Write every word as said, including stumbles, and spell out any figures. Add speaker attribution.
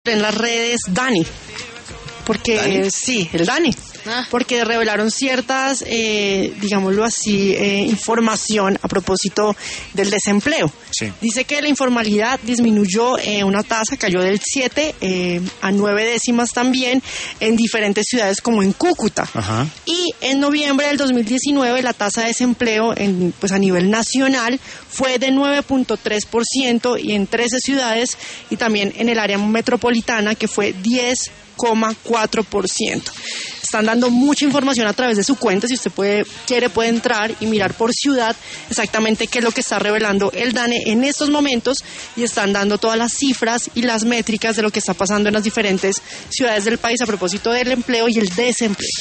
Speaker 1: en las redes Dani, porque
Speaker 2: ¿Dani?
Speaker 1: sí, el Dani.
Speaker 3: Ah.
Speaker 1: Porque revelaron ciertas, eh, digámoslo así, eh, información a propósito del desempleo.
Speaker 2: Sí.
Speaker 1: Dice que la informalidad disminuyó eh, una tasa, cayó del siete eh, a nueve décimas también en diferentes ciudades como en Cúcuta.
Speaker 2: Ajá.
Speaker 1: Y en noviembre del dos mil diecinueve la tasa de desempleo en, pues a nivel nacional fue de nueve punto tres por ciento y en trece ciudades y también en el área metropolitana que fue diez coma cuatro por ciento. Están dando mucha información a través de su cuenta. Si usted puede, quiere, puede entrar y mirar por ciudad exactamente qué es lo que está revelando el DANE en estos momentos y están dando todas las cifras y las métricas de lo que está pasando en las diferentes ciudades del país a propósito del empleo y el desempleo.